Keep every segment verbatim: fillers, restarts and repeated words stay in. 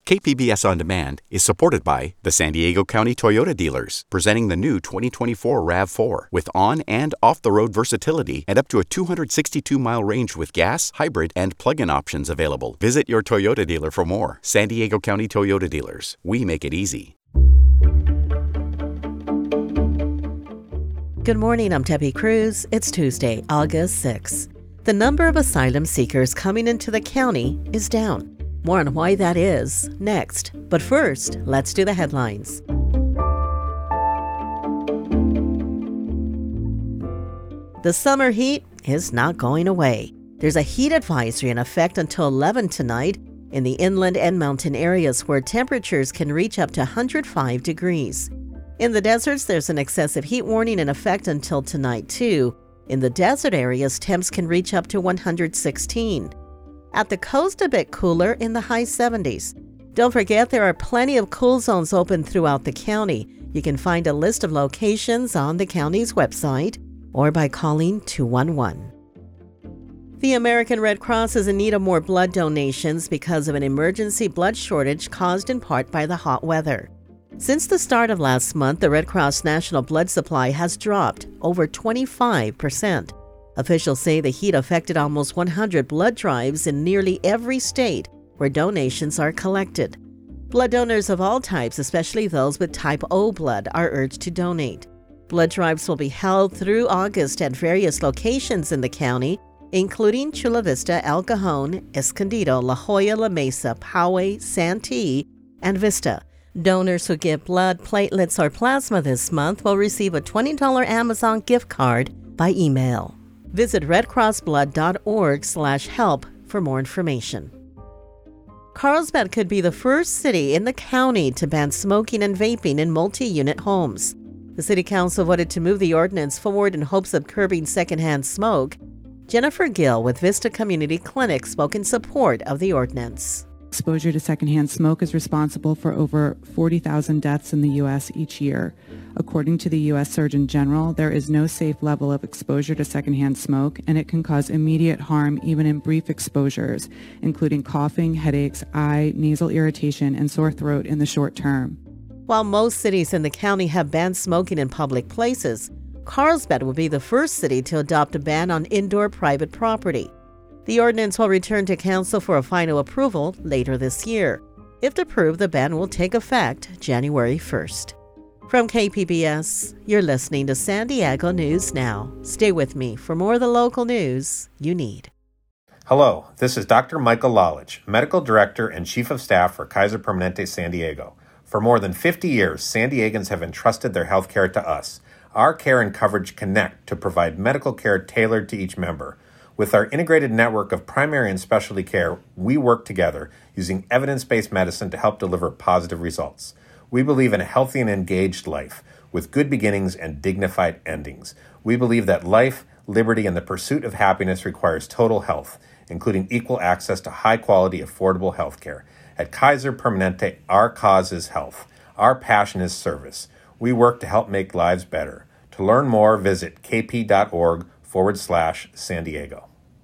K P B S On Demand is supported by the San Diego County Toyota dealers, presenting the new twenty twenty-four RAV four with on- and off-the-road versatility and up to a two hundred sixty-two mile range with gas, hybrid, and plug-in options available. Visit your Toyota dealer for more. San Diego County Toyota dealers. We make it easy. Good morning, I'm Debbie Cruz. It's Tuesday, August sixth. The number of asylum seekers coming into the county is down. More on why that is next. But first, let's do the headlines. The summer heat is not going away. There's a heat advisory in effect until eleven tonight in the inland and mountain areas where temperatures can reach up to one hundred five degrees. In the deserts, there's an excessive heat warning in effect until tonight, too. In the desert areas, temps can reach up to one hundred sixteen. At the coast, a bit cooler in the high seventies. Don't forget, there are plenty of cool zones open throughout the county. You can find a list of locations on the county's website or by calling two one one. The American Red Cross is in need of more blood donations because of an emergency blood shortage caused in part by the hot weather. Since the start of last month, the Red Cross national blood supply has dropped over twenty-five percent. Officials say the heat affected almost one hundred blood drives in nearly every state where donations are collected. Blood donors of all types, especially those with type O blood, are urged to donate. Blood drives will be held through August at various locations in the county, including Chula Vista, El Cajon, Escondido, La Jolla, La Mesa, Poway, Santee, and Vista. Donors who give blood, platelets, or plasma this month will receive a twenty dollars Amazon gift card by email. Visit redcrossblood.org slash help for more information. Carlsbad could be the first city in the county to ban smoking and vaping in multi-unit homes. The City Council voted to move the ordinance forward in hopes of curbing secondhand smoke. Jennifer Gill with Vista Community Clinic spoke in support of the ordinance. Exposure to secondhand smoke is responsible for over forty thousand deaths in the U S each year. According to the U S Surgeon General, there is no safe level of exposure to secondhand smoke, and it can cause immediate harm even in brief exposures, including coughing, headaches, eye, nasal irritation, and sore throat in the short term. While most cities in the county have banned smoking in public places, Carlsbad will be the first city to adopt a ban on indoor private property. The ordinance will return to council for a final approval later this year. If approved, the ban will take effect January first. From K P B S, you're listening to San Diego News Now. Stay with me for more of the local news you need. Hello, this is Doctor Michael Lalich, Medical Director and Chief of Staff for Kaiser Permanente San Diego. For more than fifty years, San Diegans have entrusted their health care to us. Our care and coverage connect to provide medical care tailored to each member. With our integrated network of primary and specialty care, we work together using evidence-based medicine to help deliver positive results. We believe in a healthy and engaged life with good beginnings and dignified endings. We believe that life, liberty, and the pursuit of happiness requires total health, including equal access to high-quality, affordable health care. At Kaiser Permanente, our cause is health. Our passion is service. We work to help make lives better. To learn more, visit kp.org forward slash San Diego.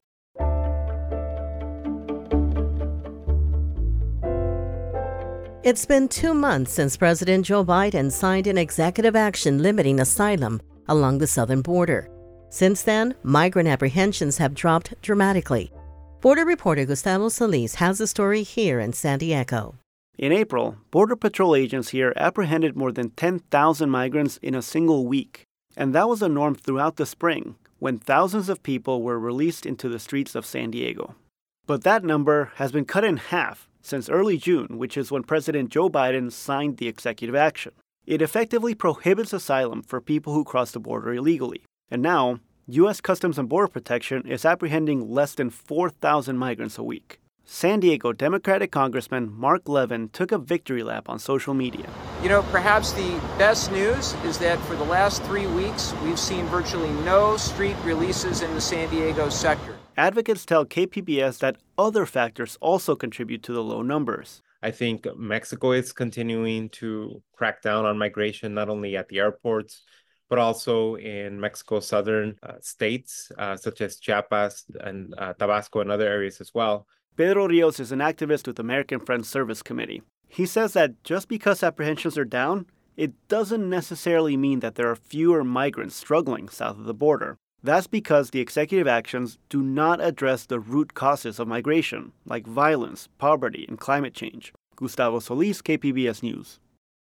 It's been two months since President Joe Biden signed an executive action limiting asylum along the southern border. Since then, migrant apprehensions have dropped dramatically. Border reporter Gustavo Solis has the story here in San Diego. In April, Border Patrol agents here apprehended more than ten thousand migrants in a single week. And that was the norm throughout the spring, when thousands of people were released into the streets of San Diego. But that number has been cut in half since early June, which is when President Joe Biden signed the executive action. It effectively prohibits asylum for people who cross the border illegally. And now, U S Customs and Border Protection is apprehending less than four thousand migrants a week. San Diego Democratic Congressman Mark Levin took a victory lap on social media. You know, perhaps the best news is that for the last three weeks, we've seen virtually no street releases in the San Diego sector. Advocates tell K P B S that other factors also contribute to the low numbers. I think Mexico is continuing to crack down on migration, not only at the airports, but also in Mexico's southern uh, states, uh, such as Chiapas and uh, Tabasco and other areas as well. Pedro Rios is an activist with American Friends Service Committee. He says that just because apprehensions are down, it doesn't necessarily mean that there are fewer migrants struggling south of the border. That's because the executive actions do not address the root causes of migration, like violence, poverty, and climate change. Gustavo Solis, K P B S News.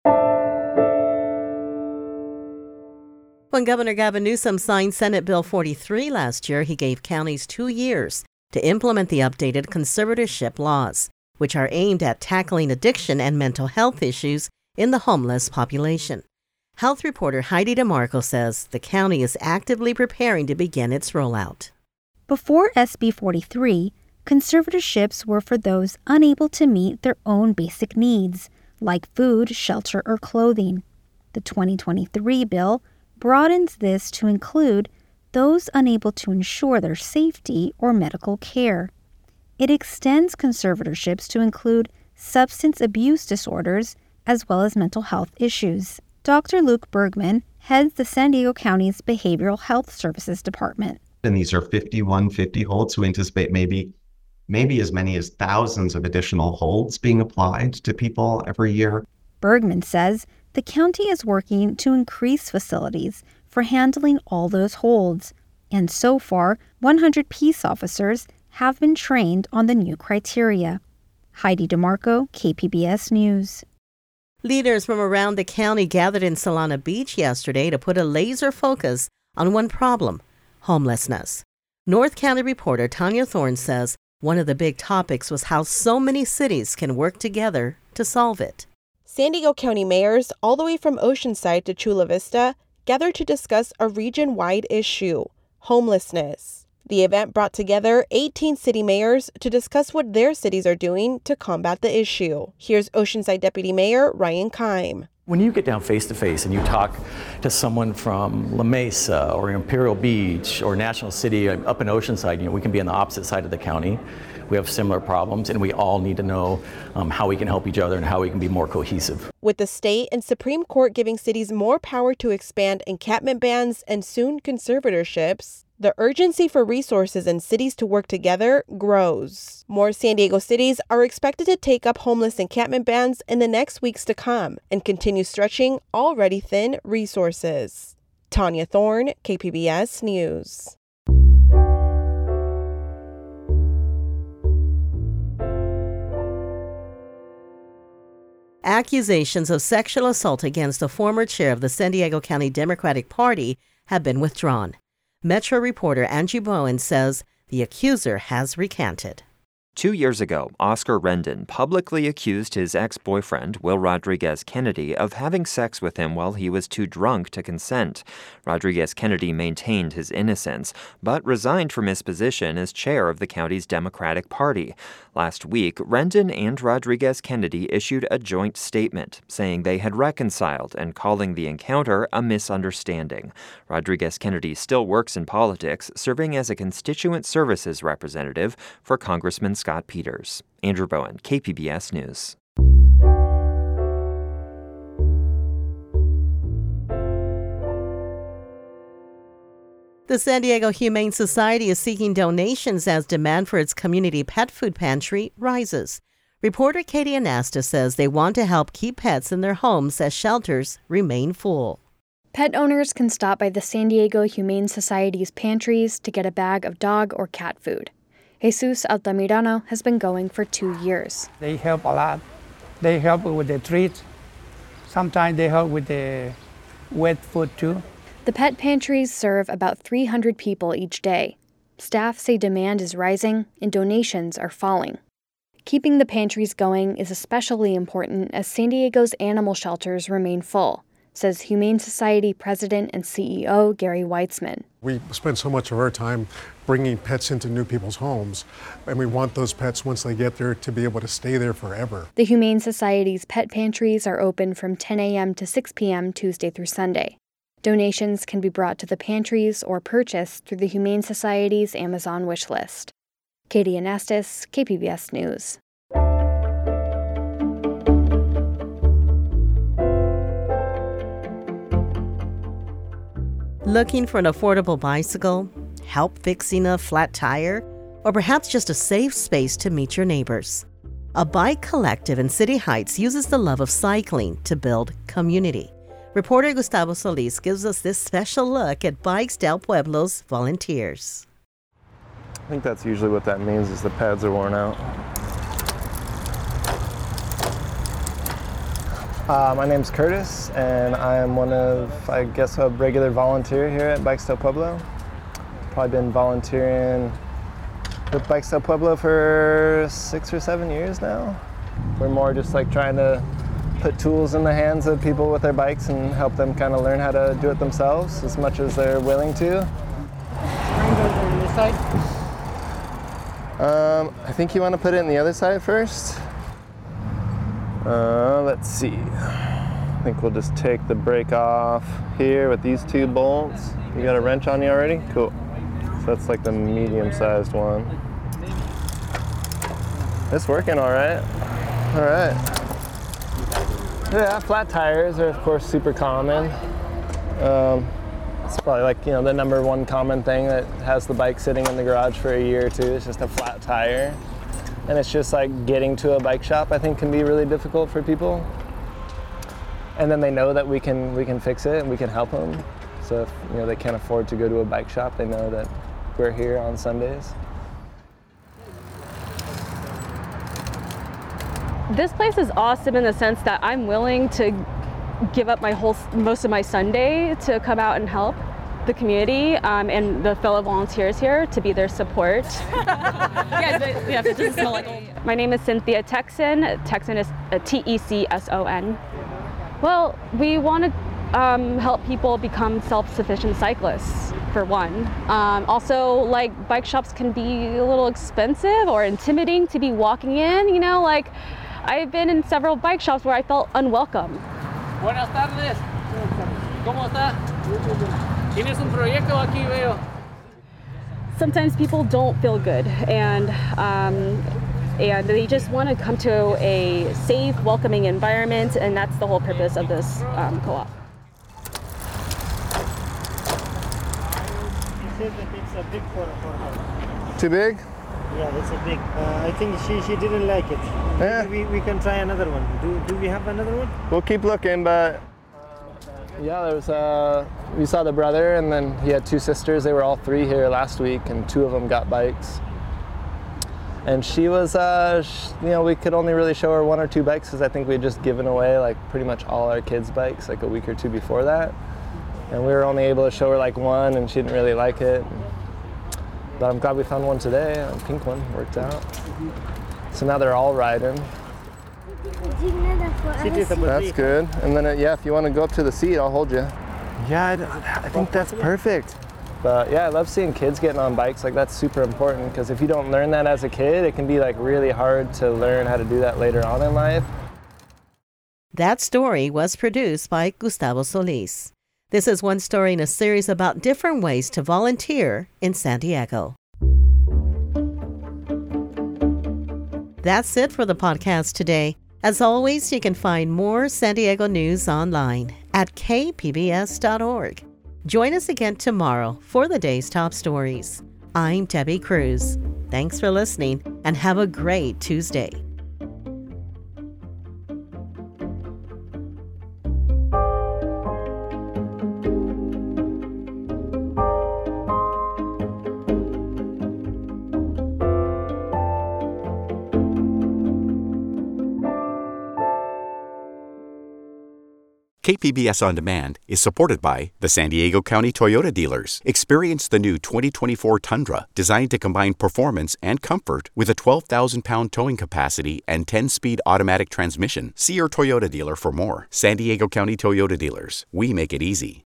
When Governor Gavin Newsom signed Senate Bill forty-three last year, he gave counties two years to implement the updated conservatorship laws, which are aimed at tackling addiction and mental health issues in the homeless population. Health reporter Heidi DeMarco says the county is actively preparing to begin its rollout. Before S B forty-three, conservatorships were for those unable to meet their own basic needs, like food, shelter, or clothing. The twenty twenty-three bill broadens this to include those unable to ensure their safety or medical care. It extends conservatorships to include substance abuse disorders as well as mental health issues. Doctor Luke Bergman heads the San Diego County's Behavioral Health Services Department. And these are fifty-one fifty holds, so we anticipate maybe, maybe as many as thousands of additional holds being applied to people every year. Bergman says the county is working to increase facilities for handling all those holds, and so far, one hundred peace officers have been trained on the new criteria. Heidi DeMarco, K P B S News. Leaders from around the county gathered in Solana Beach yesterday to put a laser focus on one problem: homelessness. North County reporter Tanya Thorne says one of the big topics was how so many cities can work together to solve it. San Diego County mayors, all the way from Oceanside to Chula Vista, gathered to discuss a region-wide issue: homelessness. The event brought together eighteen city mayors to discuss what their cities are doing to combat the issue. Here's Oceanside Deputy Mayor Ryan Keim. When you get down face-to-face and you talk to someone from La Mesa or Imperial Beach or National City up in Oceanside, you know, we can be on the opposite side of the county. We have similar problems, and we all need to know um, how we can help each other and how we can be more cohesive. With the state and Supreme Court giving cities more power to expand encampment bans and soon conservatorships, the urgency for resources and cities to work together grows. More San Diego cities are expected to take up homeless encampment bans in the next weeks to come and continue stretching already thin resources. Tanya Thorne, K P B S News. Accusations of sexual assault against a former chair of the San Diego County Democratic Party have been withdrawn. Metro reporter Angie Bowen says the accuser has recanted. Two years ago, Oscar Rendon publicly accused his ex-boyfriend, Will Rodriguez Kennedy, of having sex with him while he was too drunk to consent. Rodriguez Kennedy maintained his innocence, but resigned from his position as chair of the county's Democratic Party. Last week, Rendon and Rodriguez Kennedy issued a joint statement, saying they had reconciled and calling the encounter a misunderstanding. Rodriguez Kennedy still works in politics, serving as a constituent services representative for Congressman Scott Peters. Andrew Bowen, K P B S News. The San Diego Humane Society is seeking donations as demand for its community pet food pantry rises. Reporter Katie Anastas says they want to help keep pets in their homes as shelters remain full. Pet owners can stop by the San Diego Humane Society's pantries to get a bag of dog or cat food. Jesus Altamirano has been going for two years. They help a lot. They help with the treats. Sometimes they help with the wet food too. The pet pantries serve about three hundred people each day. Staff say demand is rising and donations are falling. Keeping the pantries going is especially important as San Diego's animal shelters remain full, says Humane Society President and C E O Gary Weitzman. We spend so much of our time bringing pets into new people's homes, and we want those pets, once they get there, to be able to stay there forever. The Humane Society's pet pantries are open from ten a.m. to six p.m. Tuesday through Sunday. Donations can be brought to the pantries or purchased through the Humane Society's Amazon wish list. Katie Anastas, K P B S News. Looking for an affordable bicycle? Help fixing a flat tire? or perhaps just a safe space to meet your neighbors. A bike collective in City Heights uses the love of cycling to build community. Reporter Gustavo Solis gives us this special look at Bikes del Pueblo's volunteers. I think that's usually what that means, is the pads are worn out. Uh, my name's Curtis, and I am one of, I guess, a regular volunteer here at Bikes del Pueblo. Probably been volunteering with Bikes del Pueblo for six or seven years now. We're more just like trying to put tools in the hands of people with their bikes and help them kind of learn how to do it themselves as much as they're willing to. On this side? Um, I think you want to put it in the other side first. Uh, let's see. I think we'll just take the brake off here with these two bolts. You got a wrench on you already? Cool. So that's like the medium-sized one. It's working all right. All right. Yeah, flat tires are of course super common. Um, it's probably like, you know, the number one common thing that has the bike sitting in the garage for a year or two. It's just a flat tire. And it's just like getting to a bike shop, I think, can be really difficult for people. And then they know that we can we can fix it and we can help them. So if, you know, they can't afford to go to a bike shop, they know that we're here on Sundays. This place is awesome in the sense that I'm willing to give up my whole most of my Sunday to come out and help the community um, and the fellow volunteers here, to be their support. Yeah, but, yeah, it doesn't smell like old. My name is Cynthia Texan. Texan is T E C S O N. Well, we want to um, help people become self-sufficient cyclists, for one. Um, also, like, bike shops can be a little expensive or intimidating to be walking in, you know, like, I've been in several bike shops where I felt unwelcome. Buenas tardes. ¿Cómo está? ¿Tienes un proyecto aquí, veo? Sometimes people don't feel good, and um, and they just want to come to a safe, welcoming environment, and that's the whole purpose of this um, co-op. She said that it's a big for, for her. Too big? Yeah, that's a big. Uh, I think she, she didn't like it. Yeah. Maybe we, we can try another one. Do, do we have another one? We'll keep looking, but yeah, there was uh, we saw the brother, and then he had two sisters. They were all three here last week, and two of them got bikes. And she was, uh, she, you know, we could only really show her one or two bikes because I think we had just given away like pretty much all our kids' bikes like a week or two before that. And we were only able to show her like one, and she didn't really like it. But I'm glad we found one today, a pink one, worked out. So now they're all riding. That's good. And then, uh, yeah, if you want to go up to the seat, I'll hold you. Yeah, I, I think that's perfect. But yeah, I love seeing kids getting on bikes. Like, that's super important, because if you don't learn that as a kid, it can be like really hard to learn how to do that later on in life. That story was produced by Gustavo Solis. This is one story in a series about different ways to volunteer in San Diego. That's it for the podcast today. As always, you can find more San Diego news online at k p b s dot org. Join us again tomorrow for the day's top stories. I'm Debbie Cruz. Thanks for listening, and have a great Tuesday. K P B S On Demand is supported by the San Diego County Toyota dealers. Experience the new twenty twenty-four Tundra, designed to combine performance and comfort with a twelve thousand pound towing capacity and ten speed automatic transmission. See your Toyota dealer for more. San Diego County Toyota dealers. We make it easy.